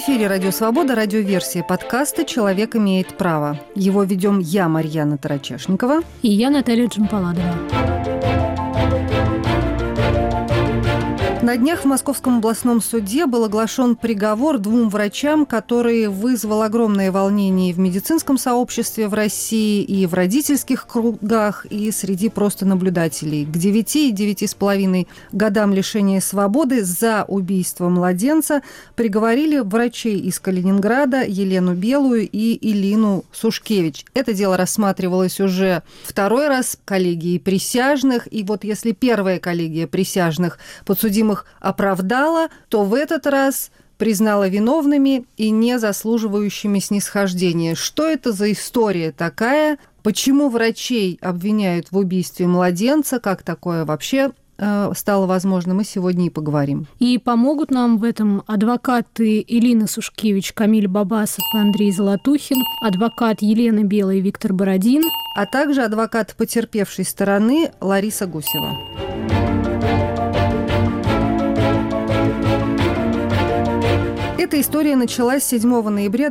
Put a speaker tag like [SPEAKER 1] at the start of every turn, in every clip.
[SPEAKER 1] эфире «Радио Свобода», радиоверсия подкаста «Человек имеет право». Его ведем я, Марьяна Тарачешникова.
[SPEAKER 2] И я, Наталья Джампаладова.
[SPEAKER 1] На днях в Московском областном суде был оглашен приговор двум врачам, который вызвал огромное волнение в медицинском сообществе в России, и в родительских кругах, и среди просто наблюдателей. К 9 и 9,5 годам лишения свободы за убийство младенца приговорили врачей из Калининграда Елену Белую и Илину Сушкевич. Это дело рассматривалось уже второй раз коллегией присяжных, и вот если первая коллегия присяжных подсудимых оправдала, то в этот раз признала виновными и не заслуживающими снисхождения. Что это за история такая? Почему врачей обвиняют в убийстве младенца? Как такое вообще стало возможно? Мы сегодня и поговорим.
[SPEAKER 2] И помогут нам в этом адвокаты Илина Сушкевич, Камиль Бабасов и Андрей Золотухин, адвокат Елена Белая и Виктор Бородин,
[SPEAKER 1] а также адвокат потерпевшей стороны Лариса Гусева. Эта история началась 7 ноября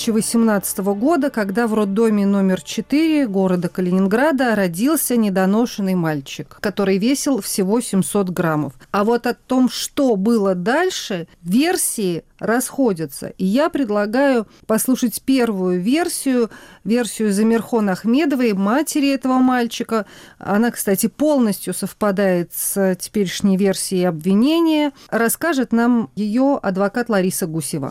[SPEAKER 1] 2018 года, когда в роддоме номер 4 города Калининграда родился недоношенный мальчик, который весил всего 700 граммов. А вот о том, что было дальше, версии расходятся. И я предлагаю послушать первую версию Замирхон Ахмедовой, матери этого мальчика. Она, кстати, полностью совпадает с теперешней версией обвинения. Расскажет нам ее адвокат Лариса Гусева.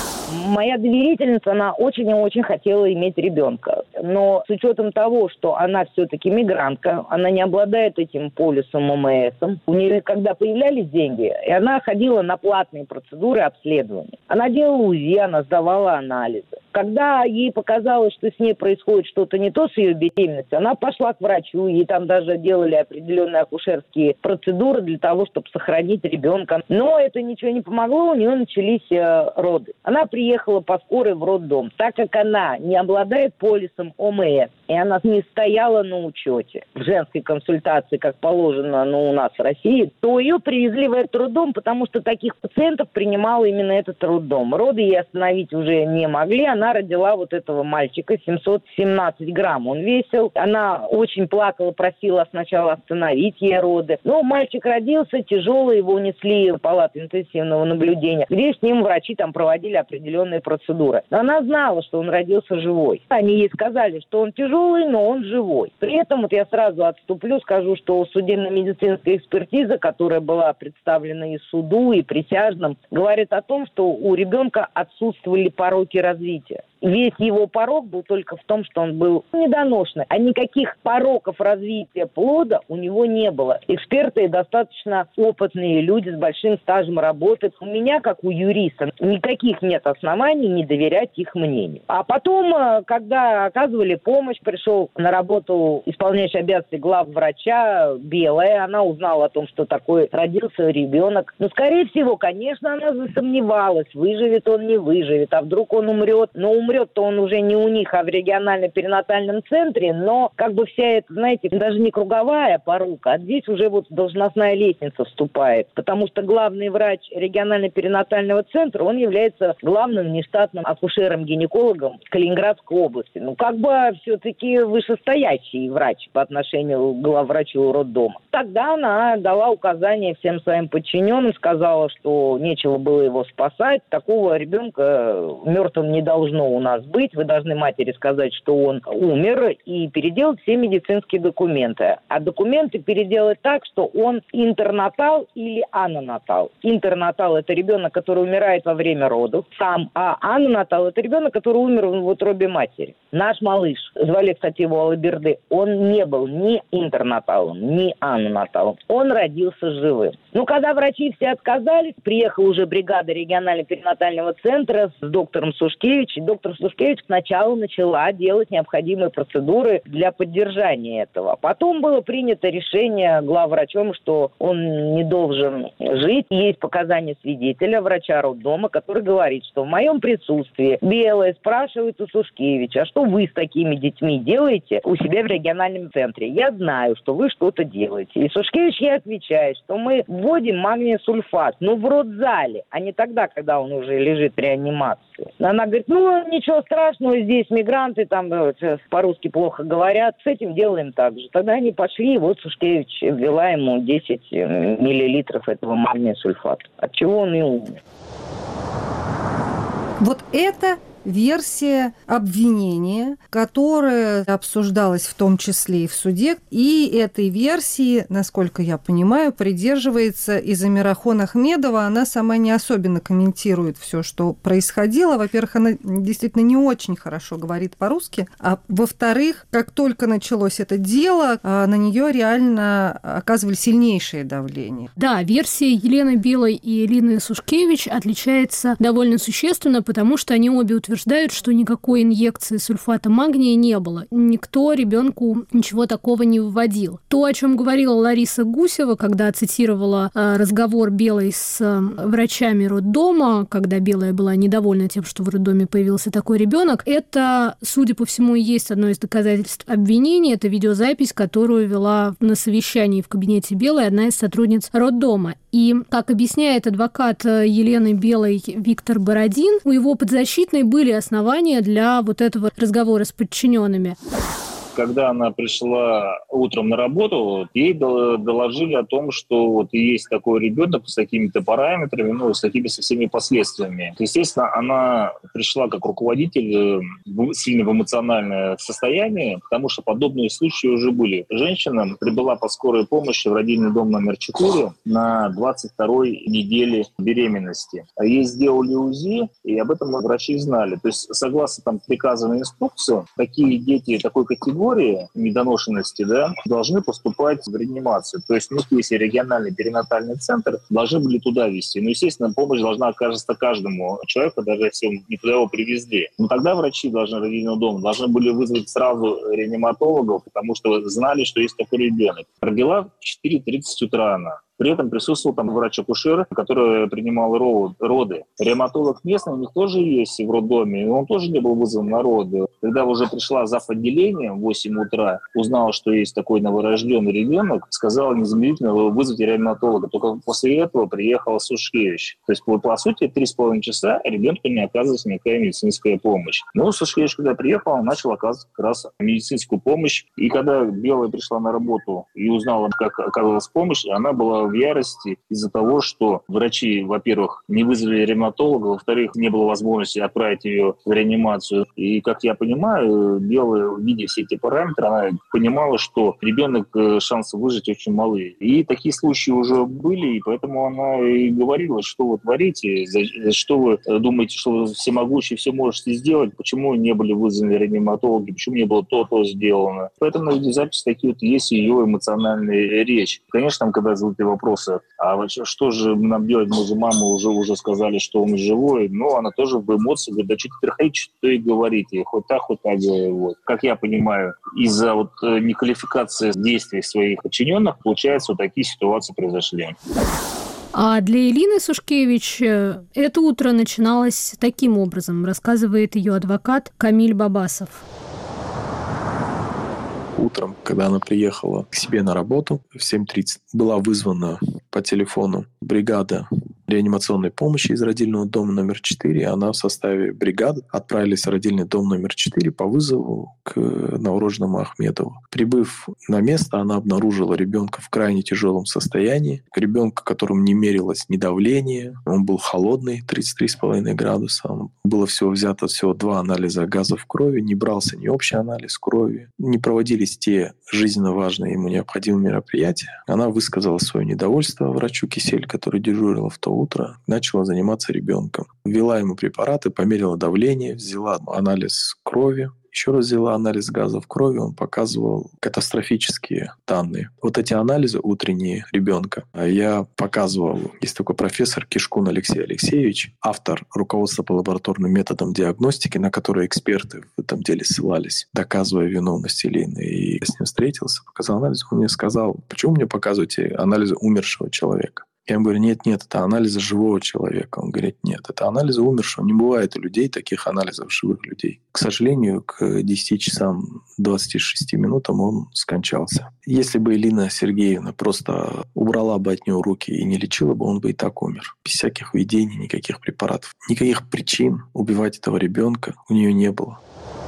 [SPEAKER 3] Моя доверительница, она очень и очень хотела иметь ребенка. Но с учетом того, что она все-таки мигрантка, она не обладает этим полисом ОМС, у нее когда появлялись деньги, и она ходила на платные процедуры обследования. Она делала УЗИ, она сдавала анализы. Когда ей показалось, что с ней происходит что-то не то с ее беременностью, она пошла к врачу, ей там даже делали определенные акушерские процедуры для того, чтобы сохранить ребенка. Но это ничего не помогло, у нее начались роды. Она приехала по скорой в роддом. Так как она не обладает полисом ОМС, и она не стояла на учете в женской консультации, как положено у нас в России, то ее привезли в этот роддом, потому что таких пациентов принимал именно этот роддом. Роды ей остановить уже не могли. Она родила вот этого мальчика, 717 грамм он весил. Она очень плакала, просила сначала остановить ей роды. Но мальчик родился тяжелый, его унесли в палату интенсивного наблюдения, где с ним врачи там проводили определенные процедуры. Но она знала, что он родился живой. Они ей сказали, что он тяжелый, но он живой. При этом вот я сразу отступлю, скажу, что судебно-медицинская экспертиза, которая была представлена и суду, и присяжным, говорит о том, что у ребенка отсутствовали пороки развития. Весь его порок был только в том, что он был недоношенный. А никаких пороков развития плода у него не было. Эксперты достаточно опытные люди с большим стажем работы. У меня, как у юриста, никаких нет оснований не доверять их мнению. А потом, когда оказывали помощь, пришел на работу исполняющий обязанности главврача Белая. Она узнала о том, что такое родился ребенок. Но, скорее всего, конечно, она засомневалась, выживет он, не выживет, а вдруг он умрет. Но умрет-то он уже не у них, а в регионально-перинатальном центре, но как бы вся эта, знаете, даже не круговая порука, а здесь уже вот должностная лестница вступает, потому что главный врач регионально-перинатального центра, он является главным внештатным акушером-гинекологом Калининградской области. Ну, как бы все-таки вышестоящий врач по отношению к главврачу роддома. Тогда она дала указания всем своим подчиненным, сказала, что нечего было его спасать, такого ребенка мертвым не должно у нас быть. Вы должны матери сказать, что он умер, и переделать все медицинские документы. А документы переделать так, что он интернатал или анонатал. Интернатал – это ребенок, который умирает во время родов сам, а анонатал – это ребенок, который умер в утробе матери. Наш малыш, звали, кстати, его Алаберды, он не был ни интернаталом, ни анонаталом. Он родился живым. Но когда врачи все отказались, приехала уже бригада регионально-перинатального центра с доктором Сушкевич. Доктор доктор Сушкевич сначала начала делать необходимые процедуры для поддержания этого. Потом было принято решение главврачом, что он не должен жить. Есть показания свидетеля, врача роддома, который говорит, что в моем присутствии Белая спрашивает у Сушкевича: а что вы с такими детьми делаете у себя в региональном центре? Я знаю, что вы что-то делаете. И Сушкевич ей отвечает, что мы вводим магний сульфат, но в родзале, а не тогда, когда он уже лежит в реанимации. Она говорит: ну, ничего страшного, здесь мигранты, там по-русски плохо говорят, с этим делаем так же. Тогда они пошли, и вот Сушкевич ввела ему 10 миллилитров этого магния сульфата, от чего он и умер.
[SPEAKER 1] Вот это версия обвинения, которая обсуждалась в том числе и в суде. И этой версии, насколько я понимаю, придерживается и Замирахон Ахмедова. Она сама не особенно комментирует все, что происходило. Во-первых, она действительно не очень хорошо говорит по-русски. А во-вторых, как только началось это дело, на нее реально оказывали сильнейшее давление.
[SPEAKER 2] Да, версия Елены Белой и Элины Сушкевич отличается довольно существенно, потому что они обе утверждают, что никакой инъекции сульфата магния не было. Никто ребенку ничего такого не вводил. То, о чем говорила Лариса Гусева, когда цитировала разговор Белой с врачами роддома, когда Белая была недовольна тем, что в роддоме появился такой ребенок, это, судя по всему, и есть одно из доказательств обвинения. Это видеозапись, которую вела на совещании в кабинете Белой одна из сотрудниц роддома. И, как объясняет адвокат Елены Белой Виктор Бородин, у его подзащитной были основания для вот этого разговора с подчиненными.
[SPEAKER 4] Когда она пришла утром на работу, ей доложили о том, что вот есть такой ребенок с такими-то параметрами, ну, с такими со всеми последствиями. Естественно, она пришла как руководитель сильно в эмоциональное состояние, потому что подобные случаи уже были. Женщина прибыла по скорой помощи в родильный дом номер 4 на 22-й неделе беременности. Ей сделали УЗИ, и об этом врачи знали. То есть, согласно там приказу на инструкцию, такие дети такой категории недоношенности, да, должны поступать в реанимацию. То есть у них есть региональный перинатальный центр, должны были туда везти. Ну, естественно, помощь должна оказаться каждому человеку, даже если не туда его привезли. Но тогда врачи родильного дома должны были вызвать сразу реаниматологов, потому что знали, что есть такой ребенок. Родила в 4:30 утра она. При этом присутствовал там врач-акушер, который принимал роды. Реаниматолог местный у них тоже есть в роддоме, и он тоже не был вызван на роды. Когда уже пришла зав. Отделения в 8 утра, узнала, что есть такой новорожденный ребенок, сказала незамедлительно вызвать реаниматолога. Только после этого приехал Сушкевич. То есть, по сути, 3,5 часа ребенку не оказывалась никакая медицинская помощь. Но Сушкевич, когда приехал, он начал оказывать как раз медицинскую помощь. И когда Белая пришла на работу и узнала, как оказывалась помощь, она была в ярости из-за того, что врачи, во-первых, не вызвали реаниматолога, во-вторых, не было возможности отправить ее в реанимацию. И, как я понимаю, Белая, видя все эти параметры, она понимала, что ребенок, шансы выжить очень малы. И такие случаи уже были, и поэтому она и говорила, что вы творите, что вы думаете, что вы всемогущие, все можете сделать, почему не были вызваны реаниматологи, почему не было то сделано. Поэтому на видеозаписи такие вот есть ее эмоциональная речь. Конечно, там, когда задают вопросы, а что же нам делать, мы же маму уже сказали, что он живой, но она тоже в эмоциях говорит: да что теперь хотите, что и говорите, хоть так. Вот. Как я понимаю, из-за неквалификации действий своих подчиненных, получается, вот такие ситуации произошли.
[SPEAKER 2] А для Элины Сушкевич это утро начиналось таким образом, рассказывает ее адвокат Камиль Бабасов.
[SPEAKER 5] Утром, когда она приехала к себе на работу в 7:30, была вызвана по телефону бригада реанимационной помощи из родильного дома номер 4. Она в составе бригады отправились в родильный дом номер 4 по вызову к новорожденному Ахмедову. Прибыв на место, она обнаружила ребенка в крайне тяжелом состоянии. Ребенка, которому не мерилось ни давление, он был холодный, 33,5 градуса. Было взято всего 2 анализа газов в крови, не брался ни общий анализ крови, не проводились те жизненно важные ему необходимые мероприятия. Она высказала свое недовольство врачу Кисель, который дежурила в то утро, начала заниматься ребенком. Ввела ему препараты, померила давление, взяла анализ крови. Еще раз взяла анализ газов крови, он показывал катастрофические данные. Вот эти анализы утренние ребенка я показывал. Есть такой профессор Кишкун Алексей Алексеевич, автор руководства по лабораторным методам диагностики, на которые эксперты в этом деле ссылались, доказывая виновность Илины. И я с ним встретился, показал анализ. Он мне сказал: почему мне показываете анализы умершего человека? Я ему говорю: нет, это анализы живого человека. Он говорит: нет, это анализы умершего. Не бывает у людей таких анализов живых людей. К сожалению, к 10 часам 26 минутам он скончался. Если бы Илина Сергеевна просто убрала бы от него руки и не лечила бы, он бы и так умер. Без всяких видений, никаких препаратов. Никаких причин убивать этого ребенка у нее не было.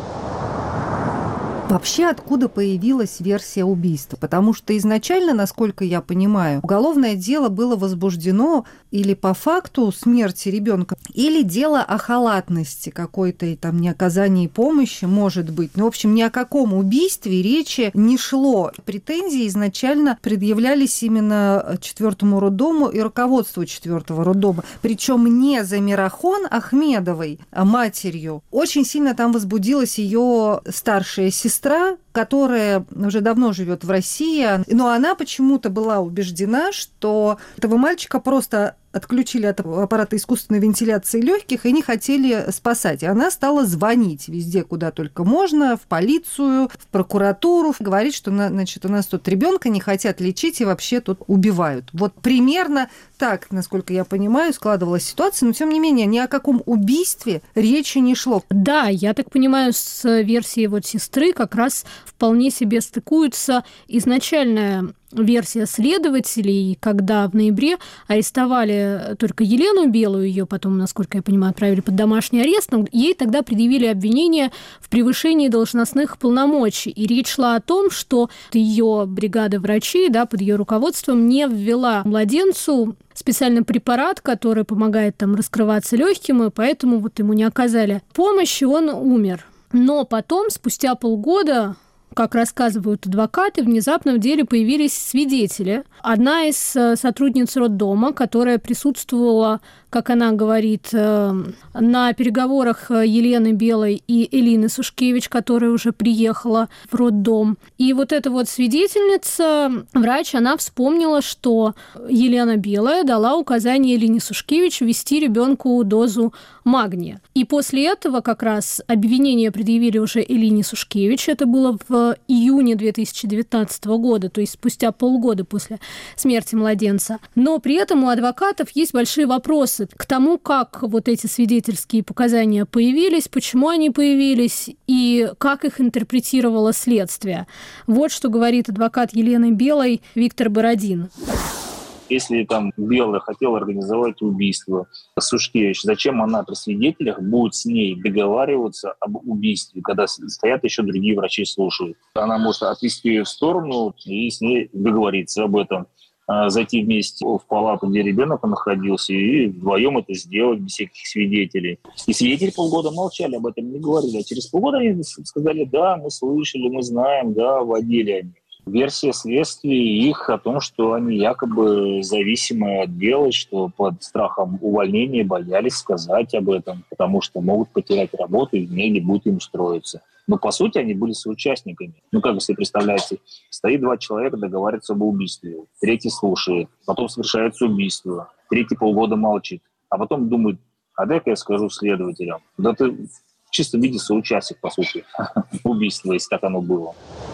[SPEAKER 1] Вообще, откуда появилась версия убийства? Потому что изначально, насколько я понимаю, уголовное дело было возбуждено или по факту смерти ребенка, или дело о халатности какой-то и там неоказании помощи, может быть. Ну, в общем, ни о каком убийстве речи не шло. Претензии изначально предъявлялись именно 4-му роддому и руководству 4-го роддома. Причем не за Мирахон Ахмедовой, а матерью. Очень сильно там возбудилась ее старшая сестра, которая уже давно живет в России, но она почему-то была убеждена, что этого мальчика просто отключили от аппарата искусственной вентиляции легких и не хотели спасать. И она стала звонить везде, куда только можно, в полицию, в прокуратуру, говорить, что, значит, у нас тут ребенка не хотят лечить и вообще тут убивают. Вот примерно так, насколько я понимаю, складывалась ситуация, но тем не менее ни о каком убийстве речи не шло.
[SPEAKER 2] Да, я так понимаю, с версией вот сестры как раз вполне себе стыкуется изначальная версия следователей, когда в ноябре арестовали только Елену Белую, ее потом, насколько я понимаю, отправили под домашний арест, но ей тогда предъявили обвинение в превышении должностных полномочий. И речь шла о том, что ее бригада врачей, да, под ее руководством не ввела младенцу специальный препарат, который помогает там раскрываться легким, и поэтому вот ему не оказали помощи, он умер. Но потом, спустя полгода, как рассказывают адвокаты, внезапно в деле появились свидетели. Одна из сотрудниц роддома, которая присутствовала, как она говорит, на переговорах Елены Белой и Элины Сушкевич, которая уже приехала в роддом. И вот эта вот свидетельница, врач, она вспомнила, что Елена Белая дала указание Элине Сушкевич ввести ребенку дозу магния. И после этого как раз обвинение предъявили уже Элине Сушкевич. Это было в июне 2019 года, то есть спустя полгода после смерти младенца. Но при этом у адвокатов есть большие вопросы к тому, как вот эти свидетельские показания появились, почему они появились и как их интерпретировало следствие. Вот что говорит адвокат Елены Белой Виктор Бородин.
[SPEAKER 4] Если там Белая хотела организовать убийство Сушкевич, зачем она при свидетелях будет с ней договариваться об убийстве, когда стоят еще другие врачи слушают? Она может отвести ее в сторону и с ней договориться об этом, зайти вместе в палату, где ребенок находился, и вдвоем это сделать без всяких свидетелей. И свидетели полгода молчали, об этом не говорили. А через полгода они сказали: да, мы слышали, мы знаем, да, водили они. Версия следствия их о том, что они якобы зависимые от дела, что под страхом увольнения боялись сказать об этом, потому что могут потерять работу и негде будет им устроиться. Но по сути они были соучастниками. Ну как вы себе представляете, стоит 2 человека, договариваются об убийстве, третий слушает, потом совершается убийство, третий полгода молчит, а потом думает: а дай-ка я скажу следователям. Да ты в чистом виде соучастник, по сути, убийства, если так оно было.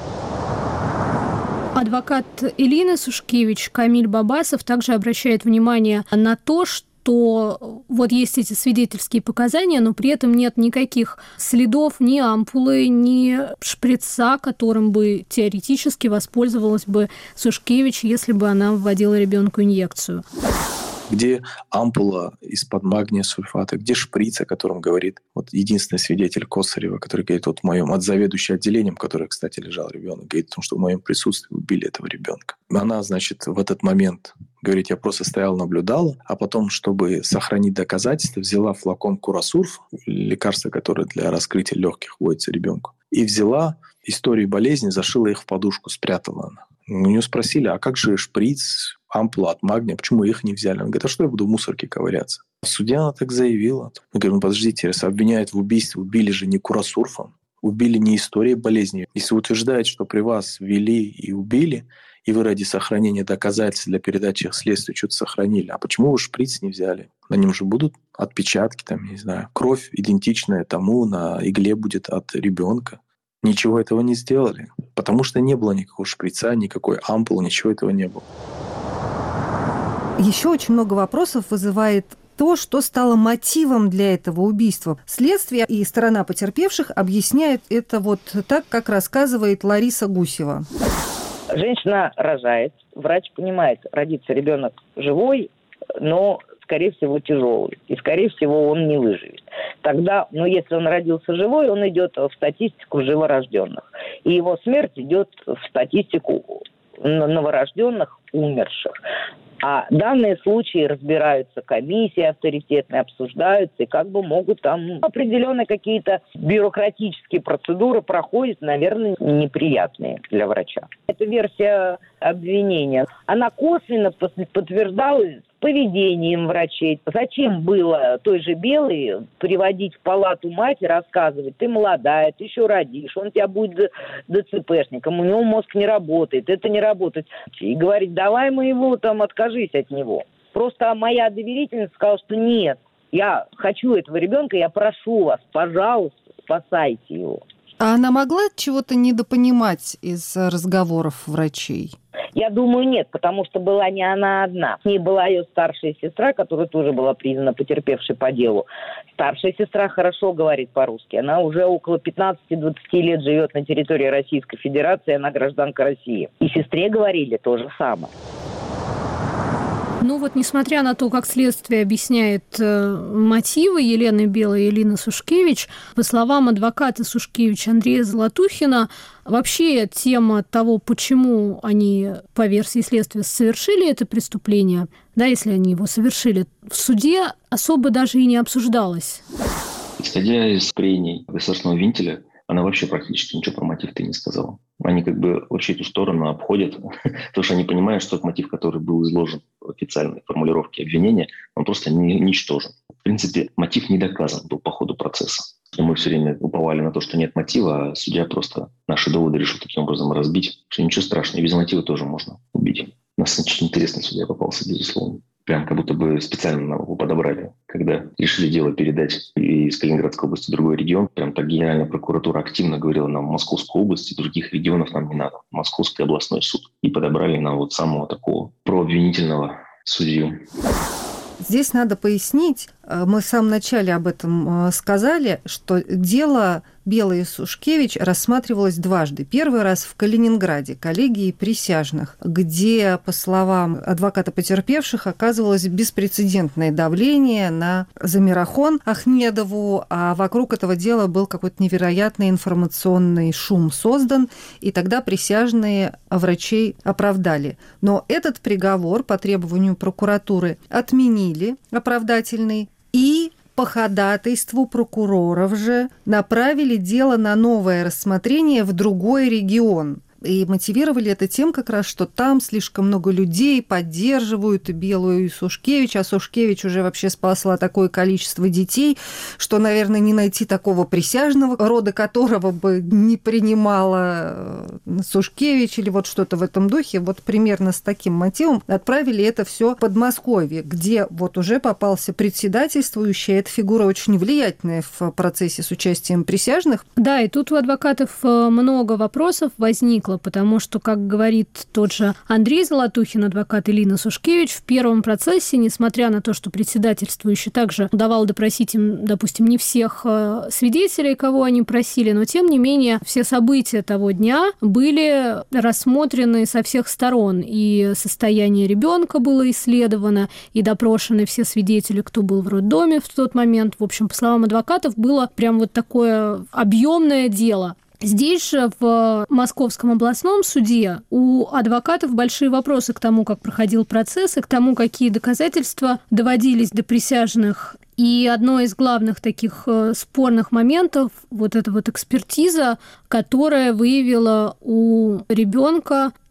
[SPEAKER 2] Адвокат Элины Сушкевич Камиль Бабасов также обращает внимание на то, что вот есть эти свидетельские показания, но при этом нет никаких следов ни ампулы, ни шприца, которым бы теоретически воспользовалась бы Сушкевич, если бы она вводила ребенку инъекцию.
[SPEAKER 5] Где ампула из-под магния сульфата, где шприц, о котором говорит вот единственный свидетель Косарева, который говорит вот в моем, от заведующей отделением, в котором, кстати, лежал ребенок, говорит о том, что в моем присутствии убили этого ребенка. Она, значит, в этот момент говорит: я просто стояла, наблюдала, а потом, чтобы сохранить доказательства, взяла флакон Курасурф, лекарство, которое для раскрытия легких вводится ребенку, и взяла историю болезни, зашила их в подушку, спрятала она. У нее спросили: а как же шприц, ампула от магния, почему их не взяли? Она говорит: а что я буду в мусорке ковыряться? Судья она так заявила. Мы говорим: подождите, раз обвиняют в убийстве, убили же не Курасурфом, убили не историей болезни. Если вы утверждаете, что при вас ввели и убили, и вы ради сохранения доказательств для передачи их следствию что-то сохранили, а почему вы шприц не взяли? На нем же будут отпечатки, там, не знаю, кровь идентичная тому, на игле будет от ребенка. Ничего этого не сделали, потому что не было никакого шприца, никакой ампулы, ничего этого не было.
[SPEAKER 1] Еще очень много вопросов вызывает то, что стало мотивом для этого убийства. Следствие и сторона потерпевших объясняют это вот так, как рассказывает Лариса Гусева.
[SPEAKER 3] Женщина рожает, врач понимает, родится ребенок живой, но, скорее всего, тяжелый. И, скорее всего, он не выживет. Тогда, если он родился живой, он идет в статистику живорожденных. И его смерть идет в статистику новорожденных, умерших. А данные случаи разбираются, комиссии авторитетные обсуждаются, и могут там определенные какие-то бюрократические процедуры проходят, наверное, неприятные для врача. Эта версия обвинения, она косвенно подтверждалась поведением врачей. Зачем было той же Белой приводить в палату мать и рассказывать: ты молодая, ты еще родишь, он тебя будет ДЦПшником, у него мозг не работает, это не работает. И говорить: давай мы его откажись от него. Просто моя доверительница сказала, что нет, я хочу этого ребенка, я прошу вас, пожалуйста, спасайте его.
[SPEAKER 1] А она могла чего-то недопонимать из разговоров врачей?
[SPEAKER 3] Я думаю, нет, потому что была не она одна. С ней была ее старшая сестра, которая тоже была признана потерпевшей по делу. Старшая сестра хорошо говорит по-русски. Она уже около 15-20 лет живет на территории Российской Федерации, она гражданка России. И сестре говорили то же самое.
[SPEAKER 2] Несмотря на то, как следствие объясняет мотивы Елены Белой и Лины Сушкевич, по словам адвоката Сушкевич Андрея Золотухина, вообще тема того, почему они, по версии следствия, совершили это преступление, если они его совершили, в суде особо даже и не обсуждалась.
[SPEAKER 6] Исходя из прений государственного винтеля, она вообще практически ничего про мотив-то не сказала. Они вообще эту сторону обходят, потому что они понимают, что тот мотив, который был изложен в официальной формулировке обвинения, он просто ничтожен. В принципе, мотив не доказан был по ходу процесса. И мы все время уповали на то, что нет мотива, а судья просто наши доводы решил таким образом разбить, что ничего страшного, и без мотива тоже можно убить. У нас очень интересный судья попался, безусловно. Прям как будто бы специально его подобрали. Когда решили дело передать из Калининградской области в другой регион, прям так Генеральная прокуратура активно говорила: нам Московскую область и других регионов нам не надо. Московский областной суд. И подобрали нам самого такого прообвинительного судью.
[SPEAKER 1] Здесь надо пояснить, мы в самом начале об этом сказали, что дело Белой и Сушкевич рассматривалось дважды. Первый раз в Калининграде, коллегии присяжных, где, по словам адвоката потерпевших, оказывалось беспрецедентное давление на Замирахон Ахмедову, а вокруг этого дела был какой-то невероятный информационный шум создан, и тогда присяжные врачей оправдали. Но этот приговор по требованию прокуратуры отменили, оправдательный, и по ходатайству прокуроров же направили дело на новое рассмотрение в другой регион. И мотивировали это тем как раз, что там слишком много людей поддерживают Белую и Сушкевич, а Сушкевич уже вообще спасла такое количество детей, что, наверное, не найти такого присяжного, рода которого бы не принимала Сушкевич или что-то в этом духе. Примерно с таким мотивом отправили это все в Подмосковье, где уже попался председательствующий. Эта фигура очень влиятельная в процессе с участием присяжных.
[SPEAKER 2] Да, и тут у адвокатов много вопросов возникло, потому что, как говорит тот же Андрей Золотухин, адвокат Лины Сушкевич, в первом процессе, несмотря на то, что председательствующий также давал допросить им, допустим, не всех свидетелей, кого они просили, но, тем не менее, все события того дня были рассмотрены со всех сторон. И состояние ребенка было исследовано, и допрошены все свидетели, кто был в роддоме в тот момент. В общем, по словам адвокатов, было прям такое объемное дело. Здесь же, в Московском областном суде, у адвокатов большие вопросы к тому, как проходил процесс, и к тому, какие доказательства доводились до присяжных. И одно из главных таких спорных моментов – эта экспертиза, которая выявила у ребенка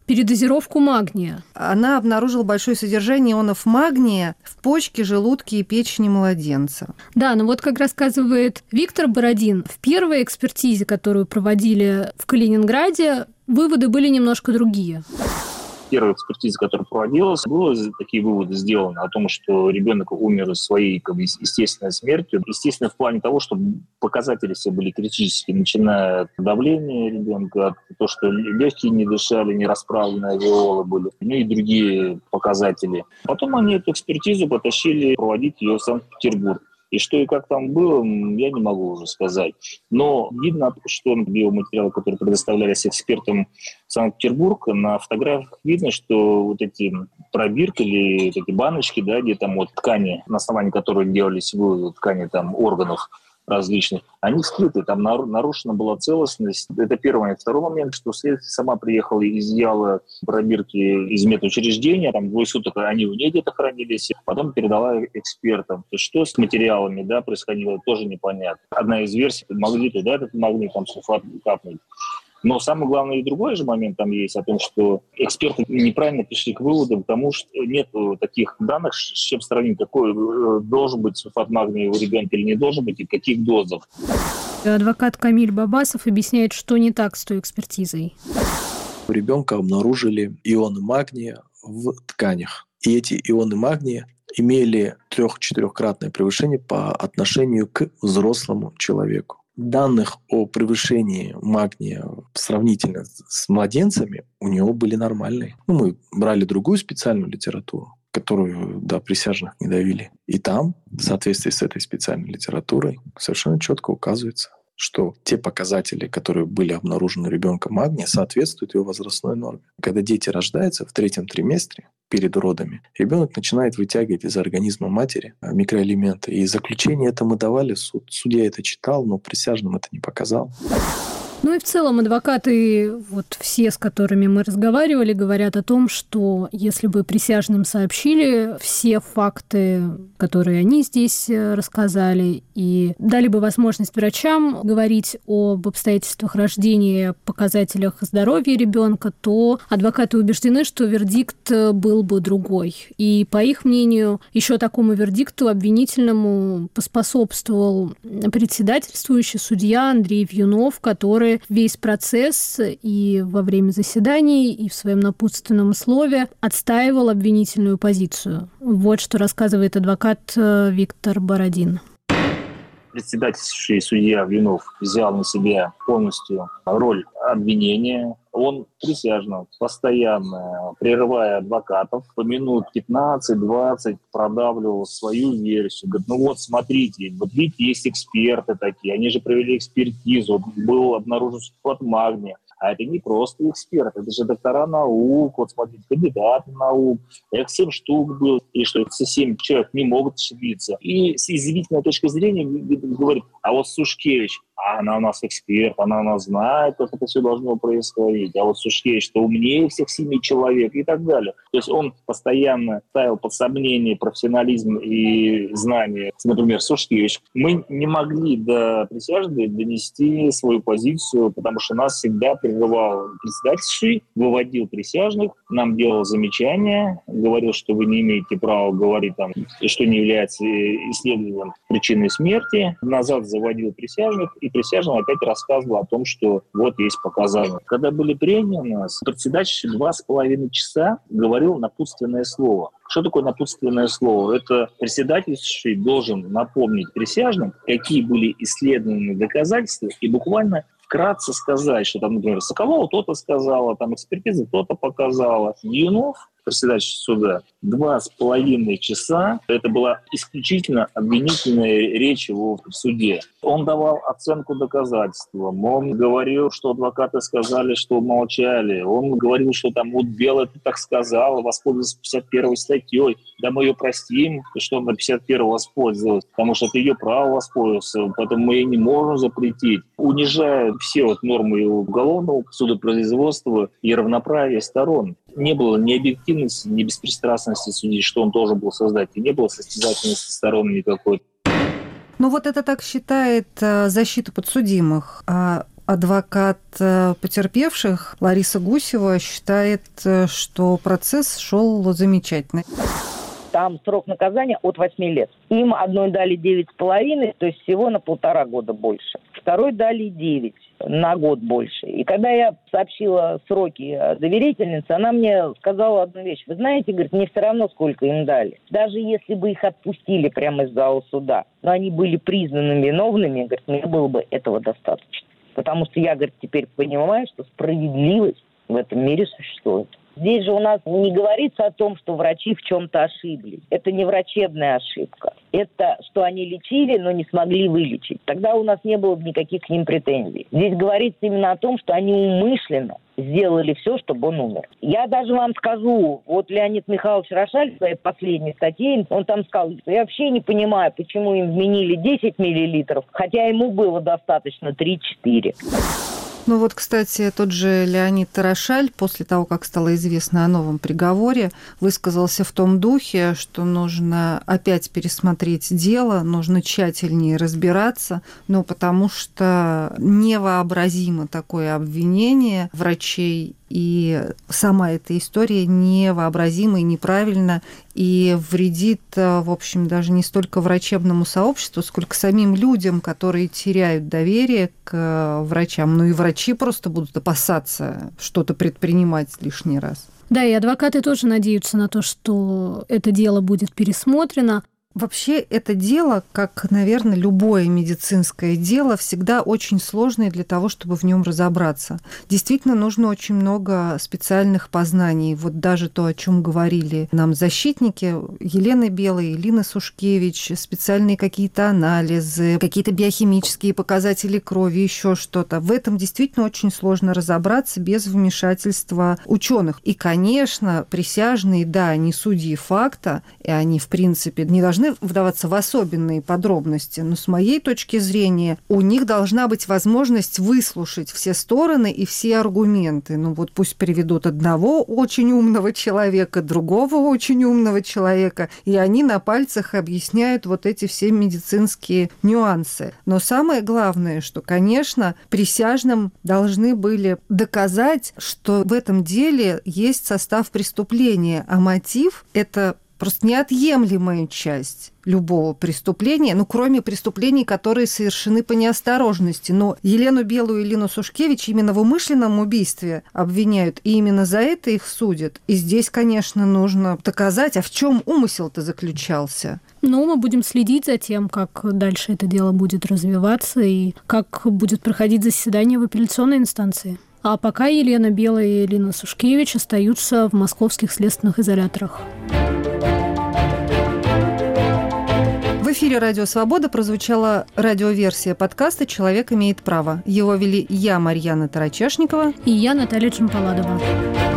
[SPEAKER 2] передозировку магния.
[SPEAKER 1] Она обнаружила большое содержание ионов магния в почке, желудке и печени младенца.
[SPEAKER 2] Да, но вот как рассказывает Виктор Бородин, в первой экспертизе, которую проводили в Калининграде, выводы были немножко другие.
[SPEAKER 4] Первая экспертиза, которая проводилась, были такие выводы сделаны о том, что ребенок умер своей естественной смертью. Естественно, в плане того, что показатели все были критические, начиная от давления ребенка, от того, что легкие не дышали, не расправленные альвеолы были, ну и другие показатели. Потом они эту экспертизу потащили проводить ее в Санкт-Петербург. И что и как там было, я не могу уже сказать. Но видно, что биоматериалы, которые предоставлялись экспертам Санкт-Петербург, на фотографиях видно, что вот эти пробирки или вот эти баночки, да, где там вот ткани, на основании которой делались выводы ткани там органов различных, они вскрыты, там нарушена была целостность. Это первый момент. Второй момент, что следствие сама приехала и изъяла пробирки из медучреждения, там 2 суток они у нее где-то хранились, потом передала экспертам. То есть что с материалами, да, происходило, тоже непонятно. Одна из версий, могли туда этот магний, там сульфат капнуть. Но самый главный и другой же момент там есть о том, что эксперты неправильно пришли к выводу, потому что нет таких данных, с чем сравнить, какой должен быть сульфат магния у ребенка или не должен быть, и в каких дозах.
[SPEAKER 2] Адвокат Камиль Бабасов объясняет, что не так с той экспертизой.
[SPEAKER 5] У ребенка обнаружили ионы магния в тканях. И эти ионы магния имели 3-4-кратное превышение по отношению к взрослому человеку. Данных о превышении магния сравнительно с младенцами у него были нормальные. Мы брали другую специальную литературу, которую до присяжных не довели. И там, в соответствии с этой специальной литературой, совершенно четко указывается, что те показатели, которые были обнаружены у ребенка магния, соответствуют его возрастной норме. Когда дети рождаются в 3-м триместре, перед родами, ребенок начинает вытягивать из организма матери микроэлементы. И заключение это мы давали в суд. Судья это читал, но присяжным это не показал.
[SPEAKER 2] Ну и в целом адвокаты, вот все, с которыми мы разговаривали, говорят о том, что если бы присяжным сообщили все факты, которые они здесь рассказали, и дали бы возможность врачам говорить об обстоятельствах рождения, показателях здоровья ребенка, то адвокаты убеждены, что вердикт был бы другой. И, по их мнению, еще такому вердикту обвинительному поспособствовал председательствующий судья Андрей Вьюнов, который весь процесс и во время заседаний, и в своем напутственном слове отстаивал обвинительную позицию. Вот что рассказывает адвокат Виктор Бородин.
[SPEAKER 4] Председательствующий судья Вьюнов взял на себя полностью роль обвинения. Он присяжным постоянно, прерывая адвокатов, по минут 15-20 продавливал свою версию. Говорит, ну вот смотрите, вот видите, есть эксперты такие, они же провели экспертизу, был обнаружен сульфат магния. А это не просто эксперты, это же доктора наук, вот смотрите, кандидаты наук, их 7 штук было, и что эти 7 человек не могут ошибиться. И с извинительной точки зрения говорит, а вот Сушкевич, она у нас эксперт, она у нас знает, как это все должно происходить, а вот Сушкевич, что умнее всех 7 человек и так далее. То есть он постоянно ставил под сомнение профессионализм и знания, например, Сушкевич. Мы не могли до присяжных донести свою позицию, потому что нас всегда прерывал председательствующий, выводил присяжных, нам делал замечания, говорил, что вы не имеете права говорить, там, что не является исследованием причины смерти, назад заводил присяжных, и присяжный опять рассказывал о том, что вот есть показания. Когда были прения у нас, председатель 2,5 часа говорил напутственное слово. Что такое напутственное слово? Это председательствующий должен напомнить присяжным, какие были исследованы доказательства, и буквально вкратце сказать, что там, например, Соколова то-то сказала, там экспертиза то-то показала. Вьюнов, председатель суда, 2,5 часа. Это была исключительно обвинительная речь его в суде. Он давал оценку доказательствам. Он говорил, что адвокаты сказали, что молчали. Он говорил, что там вот Белая ты так сказала, воспользовался 51-й статьей. Да мы ее простим, что он на 51-й воспользовалась, потому что это ее право воспользоваться, поэтому мы ей не можем запретить. Унижая все вот нормы уголовного судопроизводства и равноправия сторон. Не было ни объективности, ни беспристрастности судьи, что он должен был создать, и не было состязательности сторон никакой.
[SPEAKER 1] Ну вот это так считает защита подсудимых. А Адвокат потерпевших Лариса Гусева считает, что процесс шел замечательно.
[SPEAKER 3] Там срок наказания от 8 лет. Им одной дали 9,5, то есть всего на 1,5 года больше. Второй дали 9, на год больше. И когда я сообщила сроки доверительнице, она мне сказала одну вещь. Вы знаете, говорит, мне все равно, сколько им дали. Даже если бы их отпустили прямо из зала суда, но они были признаны виновными, говорит, мне было бы этого достаточно. Потому что я, говорит, теперь понимаю, что справедливость в этом мире существует. Здесь же у нас не говорится о том, что врачи в чем-то ошиблись. Это не врачебная ошибка. Это, что они лечили, но не смогли вылечить. Тогда у нас не было бы никаких к ним претензий. Здесь говорится именно о том, что они умышленно сделали все, чтобы он умер. Я даже вам скажу, вот Леонид Михайлович Рошаль в своей последней статье, он там сказал, что я вообще не понимаю, почему им вменили 10 миллилитров, хотя ему было достаточно 3-4.
[SPEAKER 1] Ну вот, кстати, тот же Леонид Рошаль, после того, как стало известно о новом приговоре, высказался в том духе, что нужно опять пересмотреть дело, нужно тщательнее разбираться, потому что невообразимо такое обвинение врачей, и сама эта история невообразима и неправильна, и вредит, в общем, даже не столько врачебному сообществу, сколько самим людям, которые теряют доверие к врачам. И врачи просто будут опасаться что-то предпринимать лишний раз.
[SPEAKER 2] Да, и адвокаты тоже надеются на то, что это дело будет пересмотрено.
[SPEAKER 1] Вообще это дело, как, наверное, любое медицинское дело, всегда очень сложное для того, чтобы в нем разобраться. Действительно, нужно очень много специальных познаний. Вот даже то, о чем говорили нам защитники, Елена Белая, Элина Сушкевич, специальные какие-то анализы, какие-то биохимические показатели крови, еще что-то. В этом действительно очень сложно разобраться без вмешательства ученых. И, конечно, присяжные, да, они судьи факта, и они, в принципе, не должны вдаваться в особенные подробности, но с моей точки зрения у них должна быть возможность выслушать все стороны и все аргументы. Пусть приведут одного очень умного человека, другого очень умного человека, и они на пальцах объясняют вот эти все медицинские нюансы. Но самое главное, что, конечно, присяжным должны были доказать, что в этом деле есть состав преступления, а мотив – это просто неотъемлемая часть любого преступления, кроме преступлений, которые совершены по неосторожности. Но Елену Белую и Элину Сушкевич именно в умышленном убийстве обвиняют, и именно за это их судят. И здесь, конечно, нужно доказать, а в чем умысел-то заключался.
[SPEAKER 2] Мы будем следить за тем, как дальше это дело будет развиваться и как будет проходить заседание в апелляционной инстанции. А пока Елена Белая и Элина Сушкевич остаются в московских следственных изоляторах.
[SPEAKER 1] В эфире «Радио Свобода» прозвучала радиоверсия подкаста «Человек имеет право». Его вели я, Марьяна Тарачешникова.
[SPEAKER 2] И я, Наталья Джампаладова.